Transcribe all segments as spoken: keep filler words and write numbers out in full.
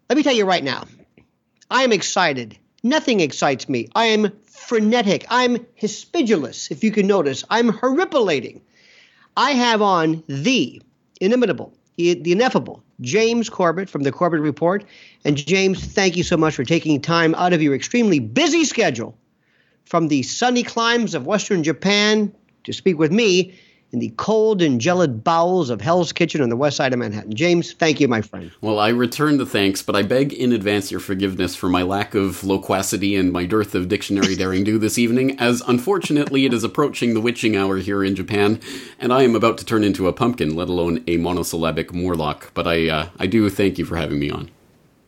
Let me tell you right now, I am excited. Nothing excites me. I am frenetic. I'm hispidulous, if you can notice. I'm horripilating. I have on the inimitable, the, the ineffable James Corbett from the Corbett Report. And James, thank you so much for taking time out of your extremely busy schedule from the sunny climes of Western Japan to speak with me in the cold and gelid bowels of Hell's Kitchen on the west side of Manhattan. James, thank you, my friend. Well, I return the thanks, but I beg in advance your forgiveness for my lack of loquacity and my dearth of dictionary daring do this evening, as unfortunately it is approaching the witching hour here in Japan, and I am about to turn into a pumpkin, let alone a monosyllabic Morlock. But I, uh, I do thank you for having me on.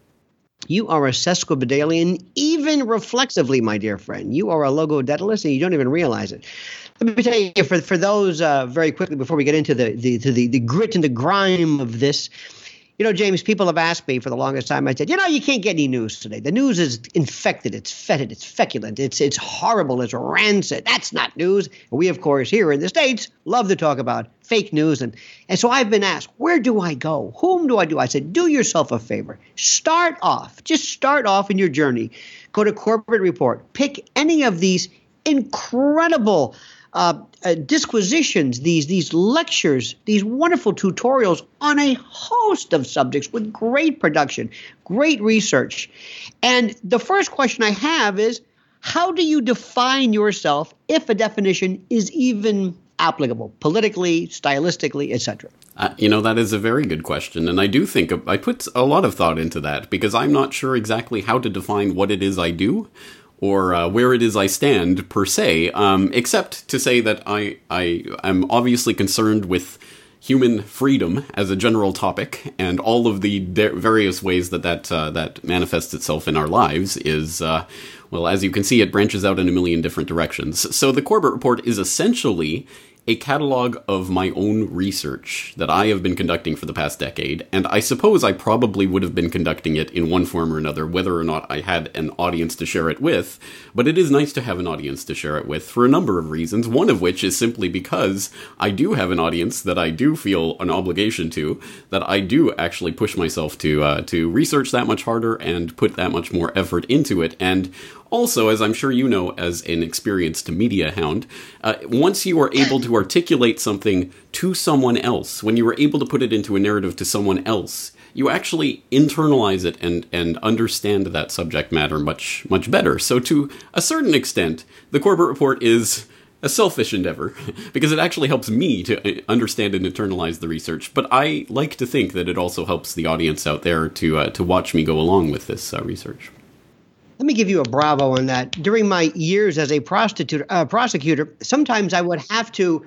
You are a sesquipedalian, even reflexively, my dear friend. You are a logodecilist, and you don't even realize it. Let me tell you, for for those, uh, very quickly, before we get into the, the, to the, the grit and the grime of this, you know, James, people have asked me for the longest time. I said, you know, you can't get any news today. The news is infected. It's fetid. It's feculent. It's it's horrible. It's rancid. That's not news. And we, of course, here in the States, love to talk about fake news. And, and so I've been asked, where do I go? Whom do I do? I said, do yourself a favor. Start off. Just start off in your journey. Go to Corbett Report. Pick any of these incredible Uh, uh, disquisitions, these these lectures, these wonderful tutorials on a host of subjects with great production, great research. And the first question I have is, how do you define yourself if a definition is even applicable, politically, stylistically, et cetera? Uh, you know, that is a very good question, and I do think I put a lot of thought into that, because I'm not sure exactly how to define what it is I do, or uh, where it is I stand, per se, um, except to say that I, I am obviously concerned with human freedom as a general topic, and all of the de- various ways that that, uh, that manifests itself in our lives is, uh, well, as you can see, it branches out in a million different directions. So the Corbett Report is essentially a catalog of my own research that I have been conducting for the past decade, and I suppose I probably would have been conducting it in one form or another, whether or not I had an audience to share it with, but it is nice to have an audience to share it with for a number of reasons, one of which is simply because I do have an audience that I do feel an obligation to, that I do actually push myself to, uh, to research that much harder and put that much more effort into it, and also, as I'm sure you know, as an experienced media hound, uh, once you are able to articulate something to someone else, when you are able to put it into a narrative to someone else, you actually internalize it and, and understand that subject matter much, much better. So to a certain extent, the Corbett Report is a selfish endeavor, because it actually helps me to understand and internalize the research. But I like to think that it also helps the audience out there to, uh, to watch me go along with this uh, research. Let me give you a bravo on that. During my years as a prostitute, uh, prosecutor, sometimes I would have to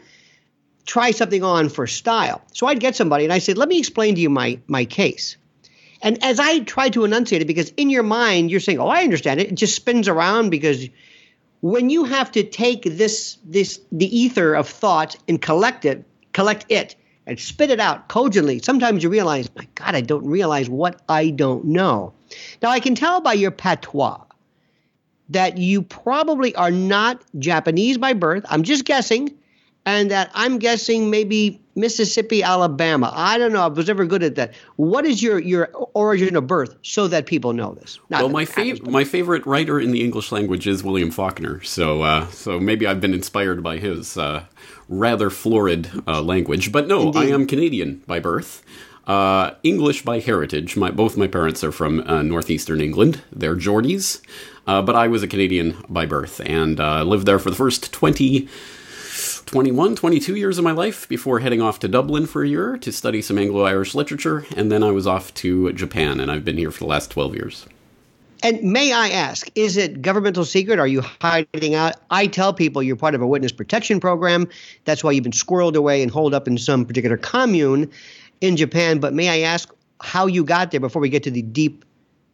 try something on for style. So I'd get somebody and I said, let me explain to you my, my case. And as I tried to enunciate it, because in your mind, you're saying, oh, I understand it. It just spins around, because when you have to take this, this, the ether of thought and collect it, collect it and spit it out cogently, sometimes you realize, my God, I don't realize what I don't know. Now, I can tell by your patois that you probably are not Japanese by birth. I'm just guessing. And that I'm guessing maybe Mississippi, Alabama. I don't know. I was never good at that. What is your, your origin of birth, so that people know this? Not well, my fav- my favorite writer in the English language is William Faulkner. So uh, so maybe I've been inspired by his uh, rather florid uh, language. But no, Indeed. I am Canadian by birth. Uh, English by heritage. My, both my parents are from uh, northeastern England. They're Geordies. Uh, but I was a Canadian by birth, and uh, lived there for the first twenty, twenty-one, twenty-two years of my life before heading off to Dublin for a year to study some Anglo-Irish literature, and then I was off to Japan, and I've been here for the last twelve years. And may I ask, is it governmental secret? Are you hiding out? I tell people you're part of a witness protection program. That's why you've been squirreled away and holed up in some particular commune in Japan. But may I ask how you got there before we get to the deep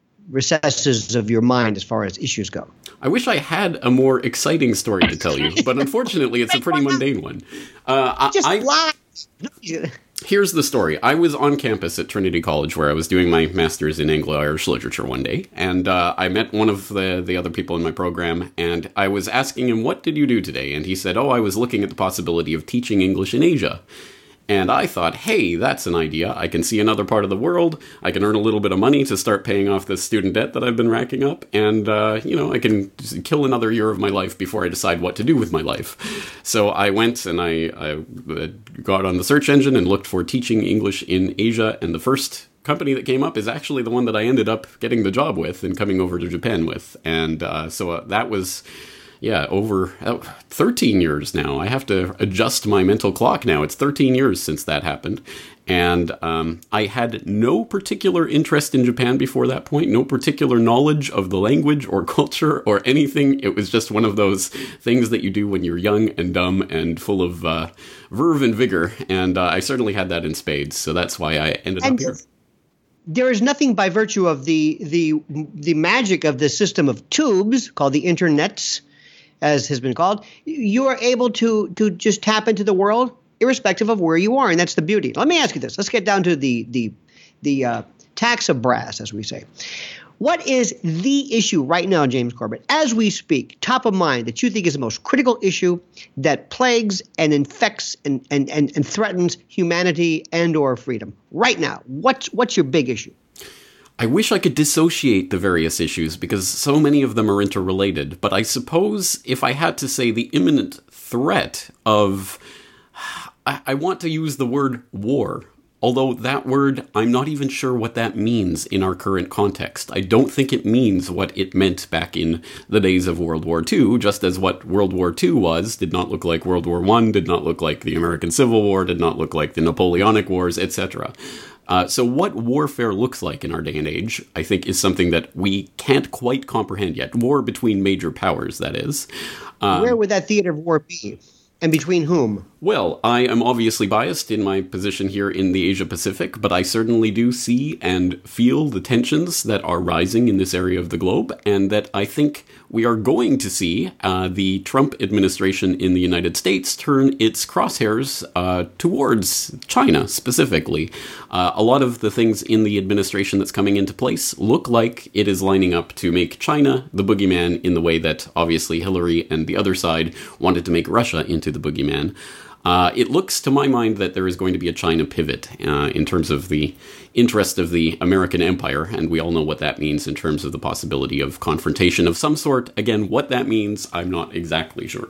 recesses of your mind as far as issues go? I wish I had a more exciting story to tell you, but unfortunately it's a pretty mundane one. Uh, Just I, lie. Here's the story. I was on campus at Trinity College where I was doing my master's in Anglo-Irish literature one day, and uh, I met one of the, the other people in my program, and I was asking him, what did you do today? And he said, oh, I was looking at the possibility of teaching English in Asia. And I thought, hey, that's an idea. I can see another part of the world. I can earn a little bit of money to start paying off this student debt that I've been racking up. And, uh, you know, I can just kill another year of my life before I decide what to do with my life. So I went and I, I got on the search engine and looked for teaching English in Asia. And the first company that came up is actually the one that I ended up getting the job with and coming over to Japan with. And uh, so uh, that was... Yeah, over thirteen years now. I have to adjust my mental clock now. It's thirteen years since that happened. And um, I had no particular interest in Japan before that point, no particular knowledge of the language or culture or anything. It was just one of those things that you do when you're young and dumb and full of uh, verve and vigor. And uh, I certainly had that in spades. So that's why I ended and up here. There is nothing by virtue of the the the magic of the system of tubes called the internets, as has been called. You are able to to just tap into the world irrespective of where you are, and that's the beauty. Let me ask you this. Let's get down to the the the uh, tax of brass, as we say. What is the issue right now, James Corbett, as we speak, top of mind, that you think is the most critical issue that plagues and infects and and and, and threatens humanity and or freedom right now? What's what's your big issue? I wish I could dissociate the various issues because so many of them are interrelated, but I suppose if I had to say the imminent threat of, I, I want to use the word war, although that word, I'm not even sure what that means in our current context. I don't think it means what it meant back in the days of World War Two, just as what World War Two was did not look like World War One, did not look like the American Civil War, did not look like the Napoleonic Wars, et cetera. Uh, so what warfare looks like in our day and age, I think, is something that we can't quite comprehend yet. War between major powers, that is. Um, Where would that theater of war be? And between whom? Well, I am obviously biased in my position here in the Asia Pacific, but I certainly do see and feel the tensions that are rising in this area of the globe, and that I think we are going to see uh, the Trump administration in the United States turn its crosshairs uh, towards China specifically. Uh, a lot of the things in the administration that's coming into place look like it is lining up to make China the boogeyman in the way that obviously Hillary and the other side wanted to make Russia into the boogeyman. Uh, it looks, to my mind, that there is going to be a China pivot uh, in terms of the interest of the American empire, and we all know what that means in terms of the possibility of confrontation of some sort. Again, what that means, I'm not exactly sure.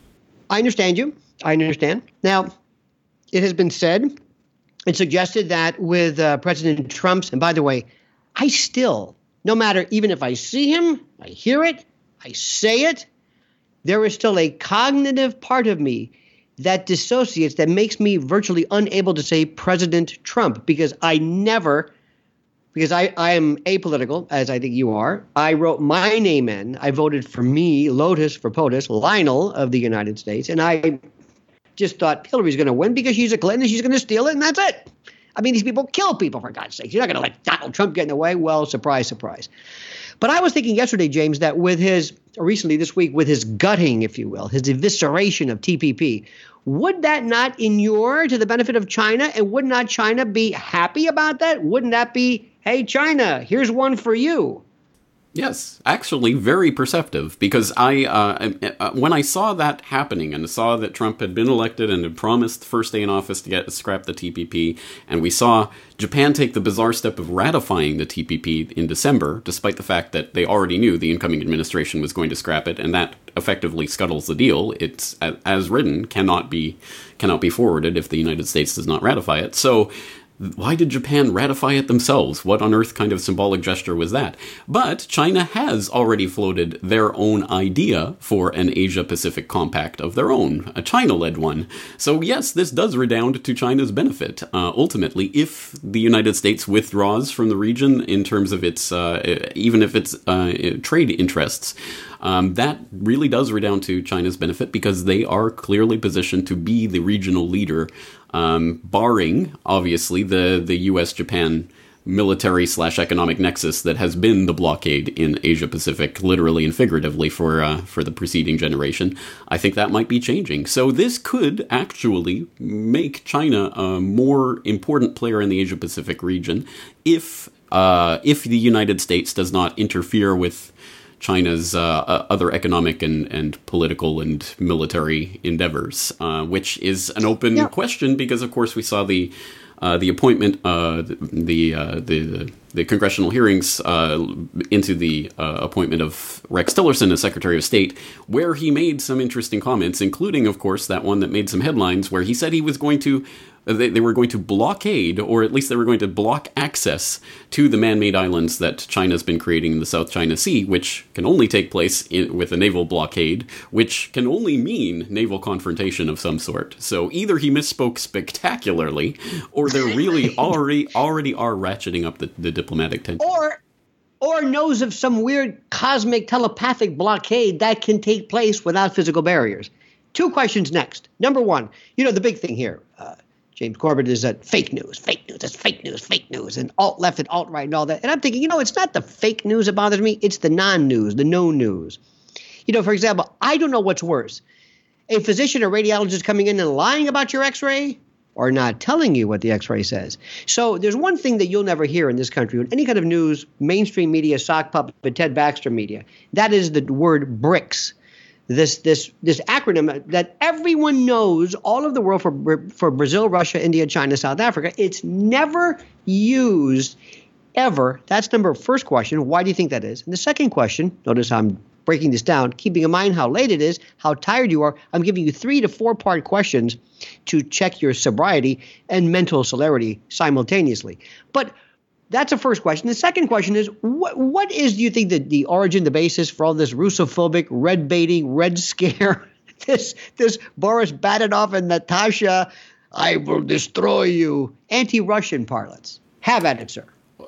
I understand you. I understand. Now, it has been said and suggested that with uh, President Trump's, and by the way, I still, no matter, even if I see him, I hear it, I say it, there is still a cognitive part of me that dissociates, that makes me virtually unable to say President Trump, because I never, because I, I am apolitical, as I think you are. I wrote my name in. I voted for me, Lotus for POTUS, Lionel of the United States, and I just thought Hillary's going to win because she's a Clinton and she's going to steal it, and that's it. I mean, these people kill people, for God's sake. You're not going to let Donald Trump get in the way. Well, surprise, surprise. But I was thinking yesterday, James, that with his, or recently this week, with his gutting, if you will, his evisceration of T P P, would that not inure to the benefit of China? And would not China be happy about that? Wouldn't that be, hey, China, here's one for you? Yes, actually very perceptive, because I, uh, when I saw that happening and saw that Trump had been elected and had promised first day in office to get scrap the T P P, and we saw Japan take the bizarre step of ratifying the T P P in December, despite the fact that they already knew the incoming administration was going to scrap it, and that effectively scuttles the deal. It's, as written, cannot be cannot be forwarded if the United States does not ratify it. So why did Japan ratify it themselves? What on earth kind of symbolic gesture was that? But China has already floated their own idea for an Asia-Pacific compact of their own, a China-led one. So yes, this does redound to China's benefit, uh, ultimately, if the United States withdraws from the region in terms of its, uh, even if its uh, trade interests. Um, that really does redound to China's benefit because they are clearly positioned to be the regional leader, um, barring, obviously, the, the U S Japan military slash economic nexus that has been the blockade in Asia-Pacific, literally and figuratively, for uh, for the preceding generation. I think that might be changing. So this could actually make China a more important player in the Asia-Pacific region if uh, if the United States does not interfere with China's uh, other economic and, and political and military endeavors, uh, which is an open yeah. question because, of course, we saw the uh, the appointment, uh, the the, uh, the the congressional hearings uh, into the uh, appointment of Rex Tillerson as Secretary of State, where he made some interesting comments, including, of course, that one that made some headlines, where he said he was going to. They, they were going to blockade, or at least they were going to block access to the man-made islands that China's been creating in the South China Sea, which can only take place in, with a naval blockade, which can only mean naval confrontation of some sort. So either he misspoke spectacularly, or they really already already are ratcheting up the, the diplomatic tension. Or, or knows of some weird cosmic telepathic blockade that can take place without physical barriers. Two questions next. Number one, you know, the big thing here, uh, James Corbett, is that fake news, fake news, it's fake news, fake news, and alt-left and alt-right and all that. And I'm thinking, you know, it's not the fake news that bothers me. It's the non-news, the no news. You know, for example, I don't know what's worse. A physician or radiologist coming in and lying about your x-ray or not telling you what the x-ray says. So there's one thing that you'll never hear in this country with any kind of news, mainstream media, sock puppet, Ted Baxter media. That is the word BRICS. This this this acronym that everyone knows all over the world for for Brazil, Russia, India, China, South Africa. It's never used ever. That's number first question. Why do you think that is? And the second question, notice I'm breaking this down, keeping in mind how late it is, how tired you are. I'm giving you three to four part questions to check your sobriety and mental celerity simultaneously. But that's the first question. The second question is, what what is, do you think, the, the origin, the basis for all this Russophobic, red baiting, red scare, this this Boris Badenov and Natasha, I will destroy you, anti-Russian parlance? Have at it, sir.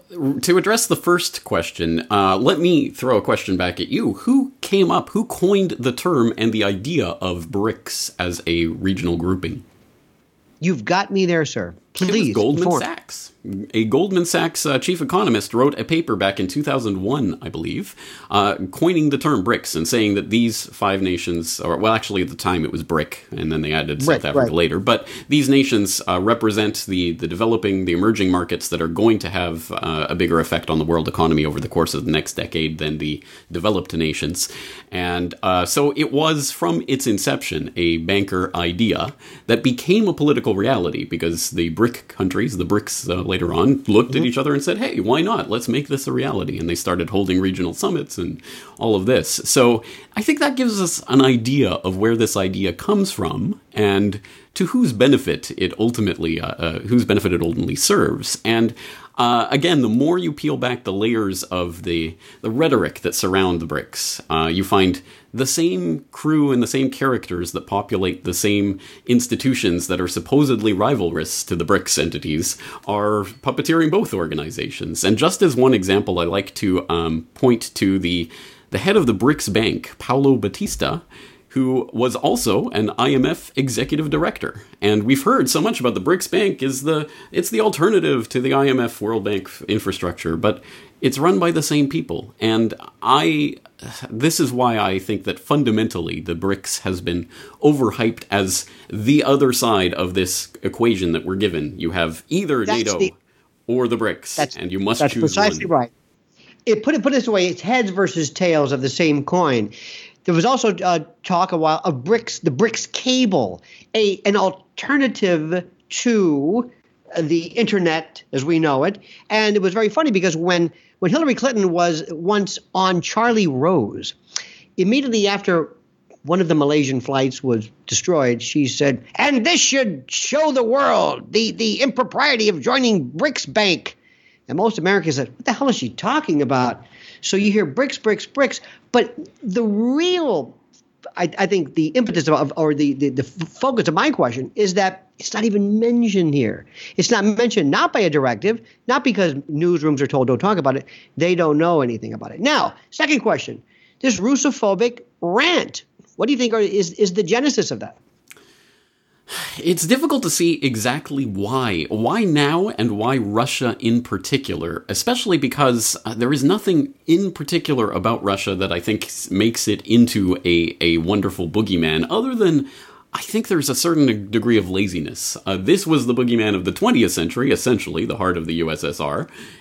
To address the first question, uh, let me throw a question back at you. Who came up, who coined the term and the idea of BRICS as a regional grouping? You've got me there, sir. Please. It was Goldman inform. Sachs. A Goldman Sachs uh, chief economist wrote a paper back in two thousand one, I believe, uh, coining the term BRICS and saying that these five nations, or well, actually at the time it was BRIC, and then they added Right, South Africa right. later, but these nations uh, represent the, the developing, the emerging markets that are going to have uh, a bigger effect on the world economy over the course of the next decade than the developed nations. And uh, so it was, from its inception, a banker idea that became a political reality because the BRIC countries, the BRICS uh, later on, looked at each other and said, hey, why not? Let's make this a reality. And they started holding regional summits and all of this. So I think that gives us an idea of where this idea comes from and to whose benefit it ultimately, uh, uh, whose benefit it ultimately serves. And uh, again, the more you peel back the layers of the, the rhetoric that surround the BRICS, uh, you find the same crew and the same characters that populate the same institutions that are supposedly rivalrous to the BRICS entities are puppeteering both organizations. And just as one example, I like to um, point to the the head of the BRICS Bank, Paulo Batista, who was also an I M F executive director. And we've heard so much about the BRICS Bank is the it's the alternative to the I M F World Bank infrastructure, but it's run by the same people. And I this is why I think that fundamentally the BRICS has been overhyped as the other side of this equation that we're given. You have either That's NATO the, or the BRICS, and you must that's choose precisely one. right. It put it put it this way: it's heads versus tails of the same coin. There was also uh, talk a while of BRICS, the BRICS cable, a an alternative to the internet as we know it. And it was very funny because when when Hillary Clinton was once on Charlie Rose, immediately after one of the Malaysian flights was destroyed, she said, "And this should show the world the the impropriety of joining BRICS Bank." And most Americans said, what the hell is she talking about? So you hear BRICS, BRICS, BRICS. But the real, I, I think the impetus of, or the, the, the focus of my question is that it's not even mentioned here. It's not mentioned not by a directive, not because newsrooms are told don't talk about it. They don't know anything about it. Now, second question, this Russophobic rant, what do you think are, is, is the genesis of that? It's difficult to see exactly why. Why now and why Russia in particular, especially because uh, there is nothing in particular about Russia that I think makes it into a, a wonderful boogeyman, other than I think there's a certain degree of laziness. Uh, this was the boogeyman of the twentieth century, essentially, the heart of the U S S R,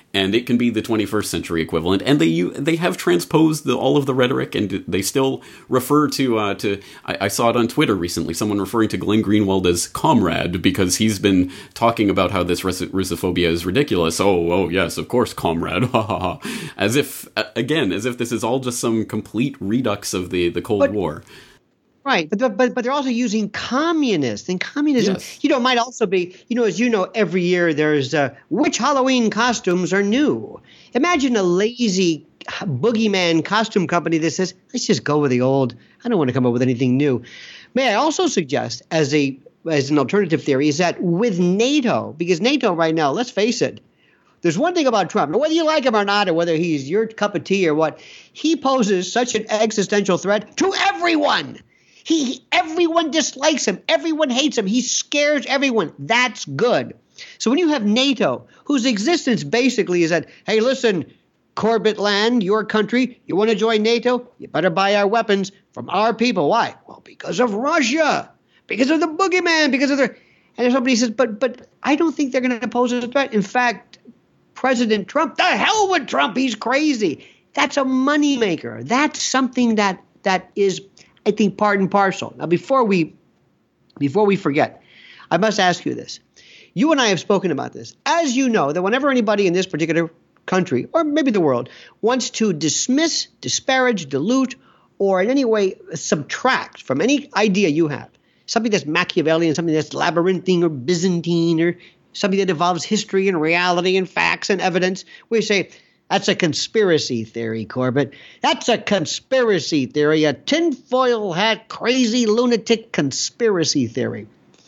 and it can be the twenty-first century equivalent. And they you, they have transposed the, all of the rhetoric, and they still refer to uh, to. I, I saw it on Twitter recently. Someone referring to Glenn Greenwald as comrade because he's been talking about how this Rus- Russophobia is ridiculous. Oh, oh yes, of course, comrade. Ha ha ha. As if again, as if this is all just some complete redux of the the Cold but, War. Right, but but but they're also using communist, and communism, yes. you know, might also be, you know, as you know, every year there's uh, which Halloween costumes are new. Imagine a lazy boogeyman costume company that says, let's just go with the old. I don't want to come up with anything new. May I also suggest, as a as an alternative theory, is that with NATO, because NATO right now, let's face it, there's one thing about Trump, whether you like him or not, or whether he's your cup of tea or what, he poses such an existential threat to everyone. He, everyone dislikes him. Everyone hates him. He scares everyone. That's good. So when you have NATO, whose existence basically is that, hey, listen, Corbett land, your country, you want to join NATO? You better buy our weapons from our people. Why? Well, because of Russia, because of the boogeyman, because of the. And if somebody says, but but I don't think they're going to pose a threat. In fact, President Trump, the hell with Trump. He's crazy. That's a moneymaker. That's something that that is, I think, part and parcel. Now, before we before we forget, I must ask you this. You and I have spoken about this. As you know, that whenever anybody in this particular country, or maybe the world, wants to dismiss, disparage, dilute, or in any way subtract from any idea you have, something that's Machiavellian, something that's labyrinthine or Byzantine, or something that involves history and reality and facts and evidence, we say, that's a conspiracy theory, Corbett. That's a conspiracy theory, a tinfoil hat, crazy, lunatic conspiracy theory.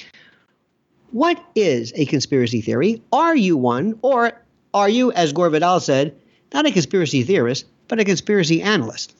What is a conspiracy theory? Are you one, or are you, as Gore Vidal said, not a conspiracy theorist, but a conspiracy analyst?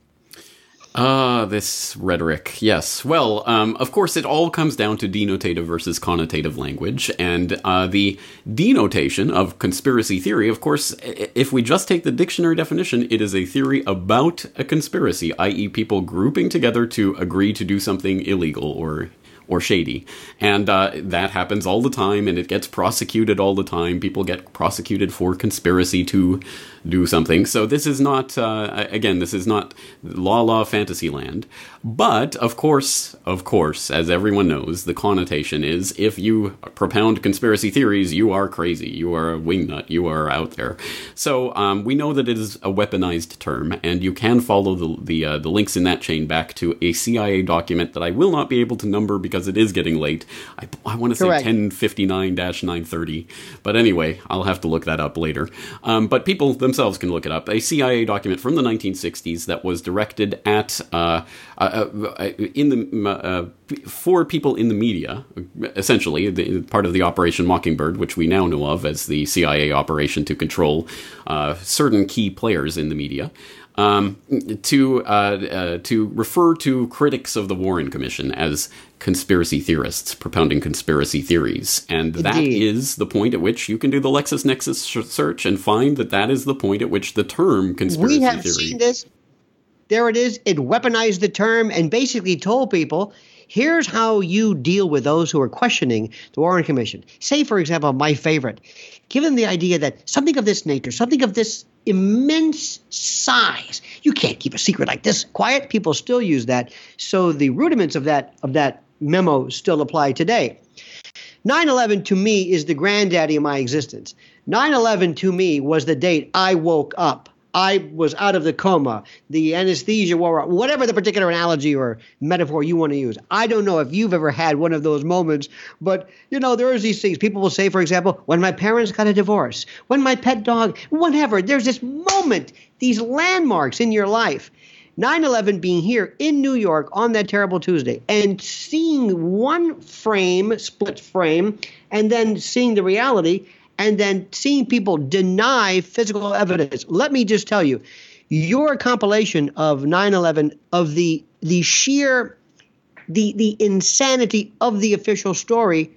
Ah, uh, this rhetoric. Yes. Well, um, of course, it all comes down to denotative versus connotative language. And uh, the denotation of conspiracy theory, of course, if we just take the dictionary definition, it is a theory about a conspiracy, that is people grouping together to agree to do something illegal or or shady. And uh, that happens all the time, and it gets prosecuted all the time. People get prosecuted for conspiracy to do something. So this is not, uh, again, this is not la la fantasy land. But, of course, of course, as everyone knows, the connotation is if you propound conspiracy theories, you are crazy. You are a wingnut. You are out there. So um, we know that it is a weaponized term, and you can follow the the, uh, the links in that chain back to a C I A document that I will not be able to number because it is getting late. I, I want to say ten fifty-nine dash nine thirty. But anyway, I'll have to look that up later. Um, but people themselves can look it up. A C I A document from the nineteen sixties that was directed at uh, uh, uh, in the uh, for people in the media, essentially the, part of the Operation Mockingbird, which we now know of as the C I A operation to control uh, certain key players in the media. Um, to uh, uh, to refer to critics of the Warren Commission as conspiracy theorists propounding conspiracy theories. And Indeed. That is the point at which you can do the LexisNexis sh- search and find that that is the point at which the term conspiracy we have theory... seen this. There it is. It weaponized the term and basically told people, here's how you deal with those who are questioning the Warren Commission. Say, for example, my favorite. Give them the idea that something of this nature, something of this immense size, you can't keep a secret like this quiet. People still use that. So the rudiments of that of that memo still apply today. nine eleven to me is the granddaddy of my existence. nine eleven to me was the date I woke up. I was out of the coma, the anesthesia wore off, whatever the particular analogy or metaphor you want to use. I don't know if you've ever had one of those moments, but, you know, there's these things. People will say, for example, when my parents got a divorce, when my pet dog, whatever, there's this moment, these landmarks in your life. nine eleven being here in New York on that terrible Tuesday and seeing one frame, split frame, and then seeing the reality, and then seeing people deny physical evidence. Let me just tell you, your compilation of nine eleven, of the the sheer, the the insanity of the official story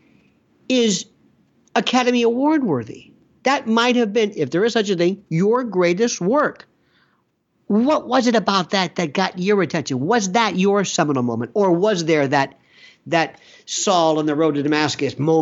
is Academy Award worthy. That might have been, if there is such a thing, your greatest work. What was it about that that got your attention? Was that your seminal moment? Or was there that that Saul on the road to Damascus moment?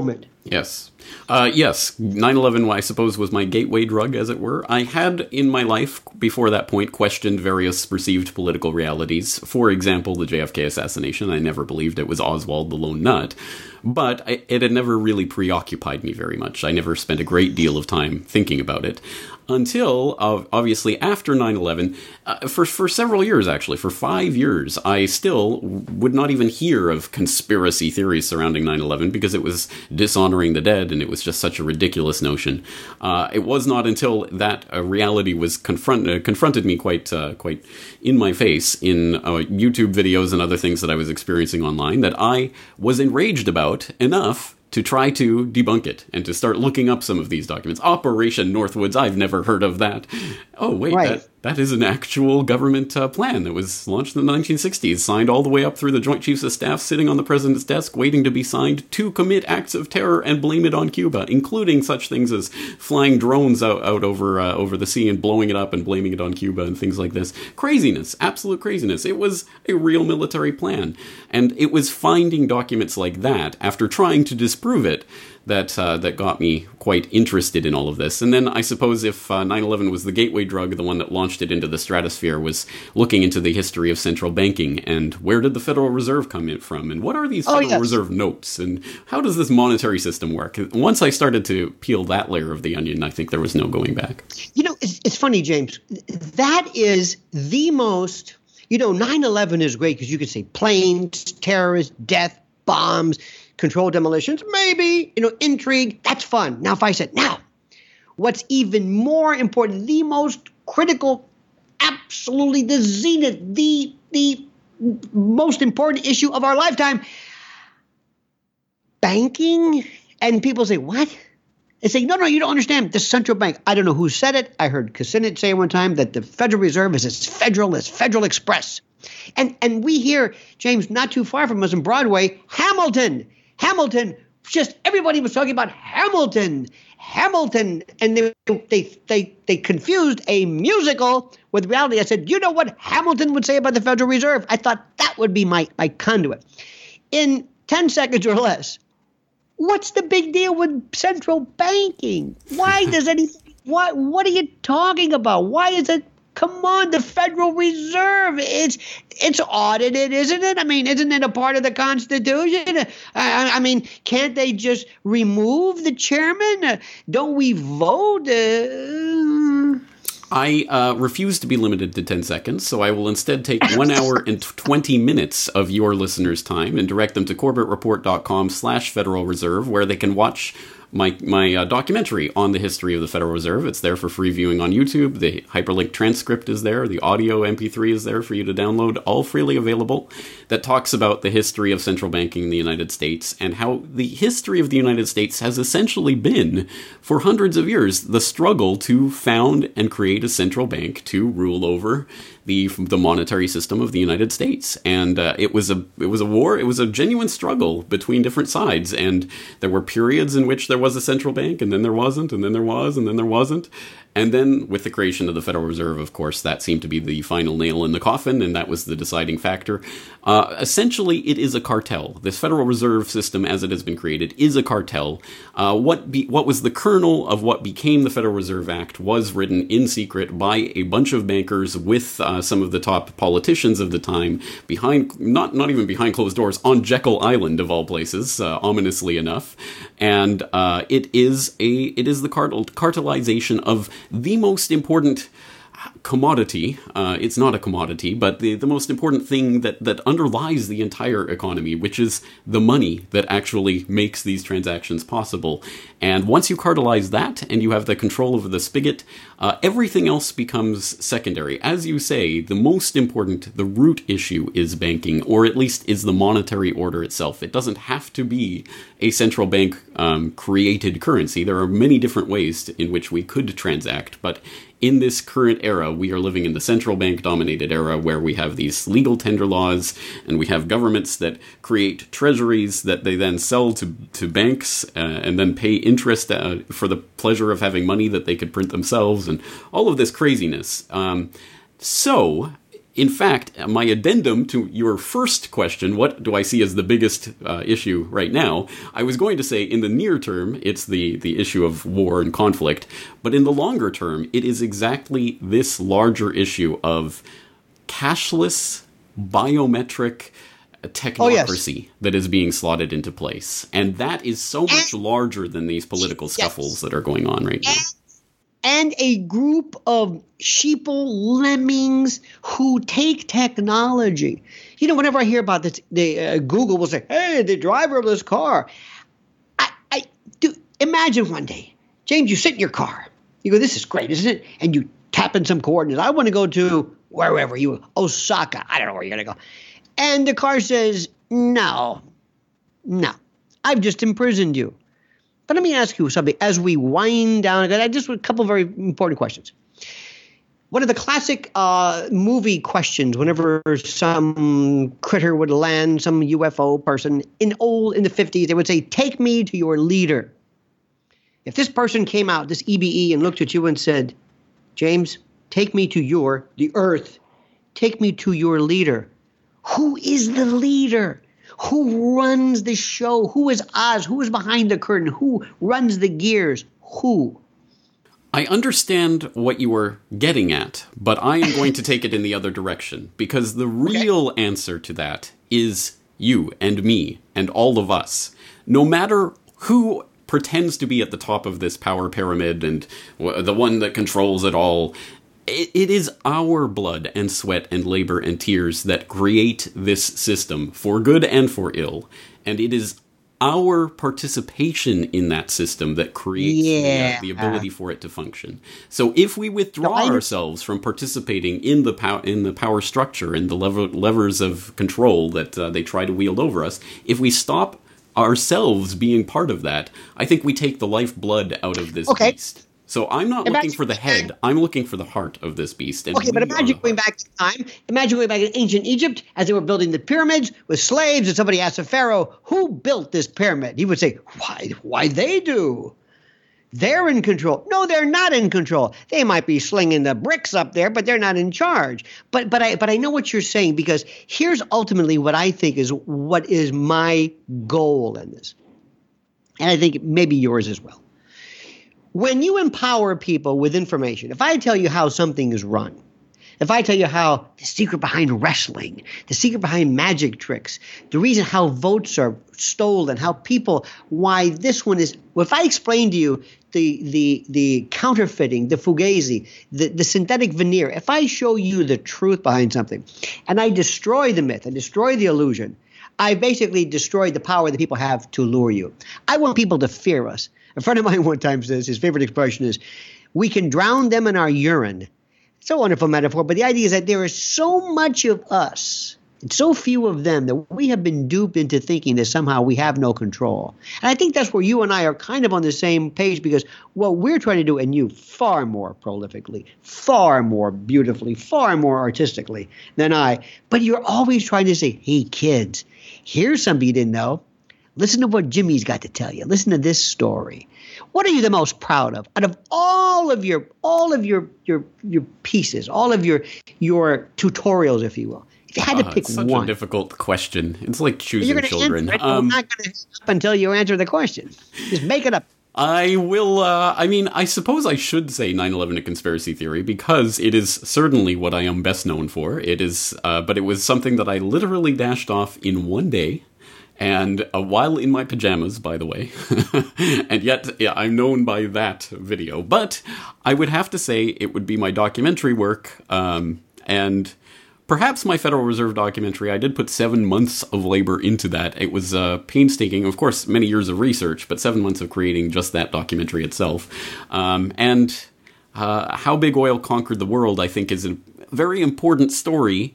Yes. Uh, yes, nine eleven, I suppose, was my gateway drug, as it were. I had, in my life, before that point, questioned various perceived political realities. For example, the J F K assassination. I never believed it was Oswald the Lone Nut. But I, it had never really preoccupied me very much. I never spent a great deal of time thinking about it. Until, uh, obviously, after nine eleven, uh, for, for several years, actually, for five years, I still would not even hear of conspiracy theories surrounding nine eleven because it was dishonoring the dead and it was just such a ridiculous notion. Uh, it was not until that uh, reality was confront uh, confronted me quite uh, quite in my face in uh, YouTube videos and other things that I was experiencing online that I was enraged about enough to try to debunk it and to start looking up some of these documents. Operation Northwoods, I've never heard of that. Oh, wait, right. that, that is an actual government uh, plan that was launched in the nineteen sixties, signed all the way up through the Joint Chiefs of Staff, sitting on the president's desk, waiting to be signed to commit acts of terror and blame it on Cuba, including such things as flying drones out, out over uh, over the sea and blowing it up and blaming it on Cuba and things like this. Craziness, absolute craziness. It was a real military plan. And it was finding documents like that, after trying to disprove it, that uh, that got me quite interested in all of this. And then I suppose if uh, nine eleven was the gateway drug, the one that launched it into the stratosphere was looking into the history of central banking and where did the Federal Reserve come in from and what are these Federal oh, yes. Reserve notes and how does this monetary system work? Once I started to peel that layer of the onion, I think there was no going back. You know, it's, it's funny, James. That is the most, you know, nine eleven is great because you could say planes, terrorists, death, bombs, controlled demolitions, maybe, you know, intrigue, that's fun. Now, if I said, now, what's even more important, the most critical, absolutely the zenith, the, the most important issue of our lifetime, banking, and people say, what? They say, no, no, you don't understand. The central bank, I don't know who said it. I heard Kucinich say one time that the Federal Reserve is as federal as Federal Express. And, and we hear, James, not too far from us in Broadway, Hamilton. Hamilton, just everybody was talking about Hamilton, Hamilton, and they they they they confused a musical with reality. I said, you know what Hamilton would say about the Federal Reserve? I thought that would be my, my conduit. In ten seconds or less, what's the big deal with central banking? Why does anything, what, what are you talking about? Why is it? Come on, the Federal Reserve, it's it's audited, isn't it? I mean, isn't it a part of the Constitution? I, I mean, can't they just remove the chairman? Uh, don't we vote? Uh... I uh, refuse to be limited to ten seconds, so I will instead take one hour and twenty minutes of your listeners' time and direct them to corbettreport.com slash Federal Reserve, where they can watch my my uh, documentary on the history of the Federal Reserve. It's there for free viewing on YouTube. The hyperlink transcript is there. The audio M P three is there for you to download, all freely available, that talks about the history of central banking in the United States and how the history of the United States has essentially been, for hundreds of years, the struggle to found and create a central bank to rule over the the monetary system of the United States. And uh, it was a it was a war. It was a genuine struggle between different sides. And there were periods in which there was a central bank, and then there wasn't, and then there was, and then there wasn't. And then with the creation of the Federal Reserve, of course, that seemed to be the final nail in the coffin, and that was the deciding factor. Uh, essentially, it is a cartel. This Federal Reserve System, as it has been created, is a cartel. Uh, what be, what was the kernel of what became the Federal Reserve Act was written in secret by a bunch of bankers with uh, some of the top politicians of the time, behind not not even behind closed doors, on Jekyll Island, of all places, uh, ominously enough. And uh, it is a it is the cartel, cartelization of the most important commodity. Uh, it's not a commodity, but the, the most important thing that, that underlies the entire economy, which is the money that actually makes these transactions possible. And once you cartelize that and you have the control over the spigot, uh, everything else becomes secondary. As you say, the most important, the root issue is banking, or at least is the monetary order itself. It doesn't have to be a central bank um, created currency. There are many different ways to, in which we could transact, but in this current era, we are living in the central bank-dominated era where we have these legal tender laws and we have governments that create treasuries that they then sell to, to banks uh, and then pay interest uh, for the pleasure of having money that they could print themselves and all of this craziness. Um, so... in fact, my addendum to your first question, what do I see as the biggest uh, issue right now? I was going to say in the near term, it's the, the issue of war and conflict. But in the longer term, it is exactly this larger issue of cashless, biometric technocracy oh, yes. that is being slotted into place. And that is so much and, larger than these political scuffles yes. that are going on right now. And, and a group of sheeple lemmings who take technology. You know, whenever I hear about this, the, uh, Google will say, hey, the driver of this car. I, I do imagine one day, James, you sit in your car. You go, this is great, isn't it? And you tap in some coordinates. I want to go to wherever you, Osaka. I don't know where you're going to go. And the car says, no, no, I've just imprisoned you. But let me ask you something as we wind down. I just a couple of very important questions. One of the classic uh, movie questions, whenever some critter would land, some U F O person in old in the fifties, they would say, take me to your leader. If this person came out, this E B E, and looked at you and said, James, take me to your, the earth, take me to your leader. Who is the leader? Who runs the show? Who is Oz? Who is behind the curtain? Who runs the gears? Who? I understand what you were getting at, but I am going to take it in the other direction, because the real okay. answer to that is you and me and all of us. No matter who pretends to be at the top of this power pyramid and the one that controls it all, it is our blood and sweat and labor and tears that create this system, for good and for ill. And it is our participation in that system that creates yeah. the, uh, the ability for it to function. So if we withdraw no, ourselves from participating in the power in the power structure and the lever- levers of control that uh, they try to wield over us, if we stop ourselves being part of that, I think we take the lifeblood out of this okay. beast. So I'm not imagine looking for the head. I'm looking for the heart of this beast. And okay, but imagine going back in time. Imagine going back in ancient Egypt as they were building the pyramids with slaves, and somebody asked the pharaoh, who built this pyramid? He would say, why, why they do? They're in control. No, they're not in control. They might be slinging the bricks up there, but they're not in charge. But but I but I know what you're saying, because here's ultimately what I think is what is my goal in this. And I think maybe yours as well. When you empower people with information, if I tell you how something is run, if I tell you how the secret behind wrestling, the secret behind magic tricks, the reason how votes are stolen, how people, why this one is, well, if I explain to you the the the counterfeiting, the fugazi, the, the synthetic veneer, if I show you the truth behind something and I destroy the myth and destroy the illusion, I basically destroyed the power that people have to lure you. I want people to fear us. A friend of mine one time says his favorite expression is, we can drown them in our urine. It's a wonderful metaphor, but the idea is that there is so much of us and so few of them that we have been duped into thinking that somehow we have no control. And I think that's where you and I are kind of on the same page, because what we're trying to do, and you far more prolifically, far more beautifully, far more artistically than I, but you're always trying to say, hey, kids, here's something you didn't know. Listen to what Jimmy's got to tell you. Listen to this story. What are you the most proud of out of all of your all of your your your pieces, all of your your tutorials, if you will? If you had to uh, pick it's such one, a difficult question. It's like choosing you're children. Answer it. Um, I'm not going to stop until you answer the question. Just make it up. I will, uh, I mean, I suppose I should say nine eleven a conspiracy theory, because it is certainly what I am best known for. It is, uh, but it was something that I literally dashed off in one day. And uh, while in my pajamas, by the way, and yet yeah, I'm known by that video. But I would have to say it would be my documentary work, um, and perhaps my Federal Reserve documentary. I did put seven months of labor into that. It was uh, painstaking, of course, many years of research, but seven months of creating just that documentary itself. Um, and uh, How Big Oil Conquered the World, I think, is a very important story,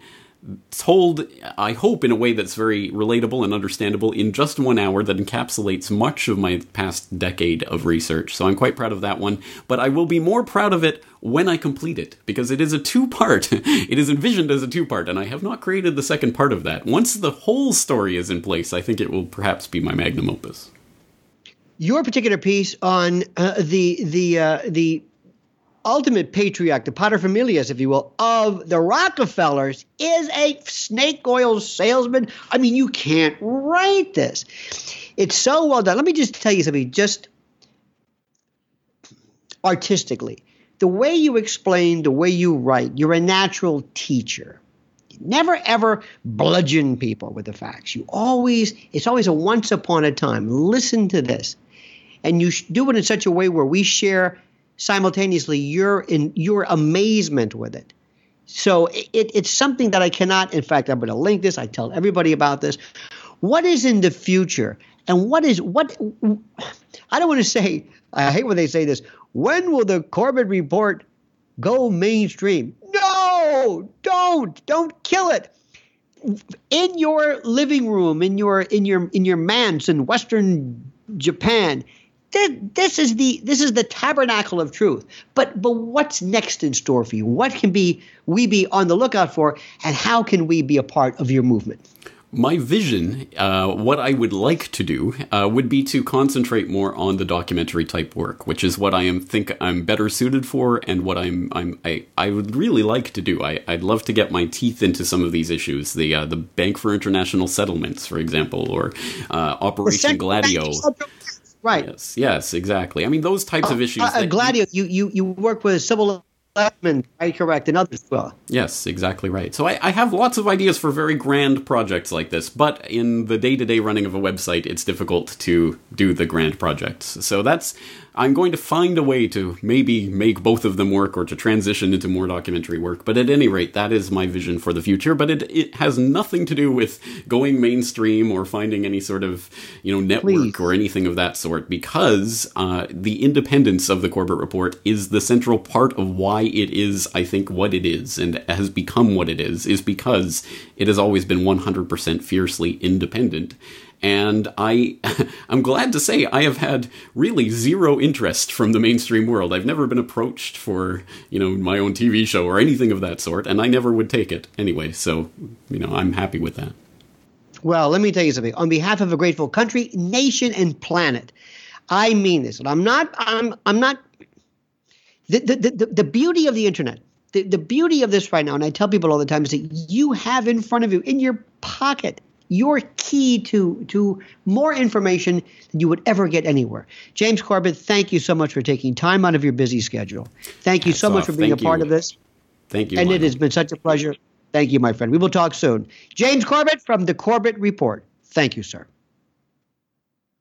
told, I hope, in a way that's very relatable and understandable in just one hour, that encapsulates much of my past decade of research. So I'm quite proud of that one, but I will be more proud of it when I complete it, because it is a two-part. It is envisioned as a two-part, and I have not created the second part of that. Once the whole story is in place, I think it will perhaps be my magnum opus. Your particular piece on uh, the the uh, the ultimate patriarch, the paterfamilias, if you will, of the Rockefellers is a snake oil salesman. I mean, you can't write this. It's so well done. Let me just tell you something, just artistically. The way you explain, the way you write, you're a natural teacher. You never, ever bludgeon people with the facts. You always, it's always a once upon a time. Listen to this. And you do it in such a way where we share simultaneously your in your amazement with it. So it, it's something that I cannot, in fact, I'm going to link this. I tell everybody about this. What is in the future? And what is, what, I don't want to say, I hate when they say this, when will the Corbett Report go mainstream? No, don't, don't kill it. In your living room, in your, in your, in your manse in Western Japan, this is the this is the tabernacle of truth. But but what's next in store for you? What can be we be on the lookout for, and how can we be a part of your movement? My vision, uh, what I would like to do, uh, would be to concentrate more on the documentary type work, which is what I am think I'm better suited for, and what I'm I'm I, I would really like to do. I, I'd love to get my teeth into some of these issues, the uh, the Bank for International Settlements, for example, or uh, Operation Gladio. Right. Yes, yes, exactly. I mean, those types uh, of issues. Uh, that Gladio, you, you, you work with Civil Lemon, right? Correct, and others as well. Yes, exactly right. So I, I have lots of ideas for very grand projects like this, but in the day-to-day running of a website, it's difficult to do the grand projects. So that's, I'm going to find a way to maybe make both of them work or to transition into more documentary work. But at any rate, that is my vision for the future. But it, it has nothing to do with going mainstream or finding any sort of, you know, network Please. or anything of that sort, because uh, the independence of the Corbett Report is the central part of why it is, I think, what it is and has become what it is, is because it has always been one hundred percent fiercely independent. And I, I'm glad to say I have had really zero interest from the mainstream world. I've never been approached for, you know, my own T V show or anything of that sort, and I never would take it anyway. So, you know, I'm happy with that. Well, let me tell you something. On behalf of a grateful country, nation, and planet, I mean this. And I'm not, I'm, I'm not, the, the, the, the beauty of the internet, the, the beauty of this right now, and I tell people all the time, is that you have in front of you, in your pocket, your key to to more information than you would ever get anywhere. James Corbett, thank you so much for taking time out of your busy schedule. Thank you Hats so much off. for being thank a part you. of this. Thank you. And Michael. It has been such a pleasure. Thank you, my friend. We will talk soon. James Corbett from the Corbett Report. Thank you, sir.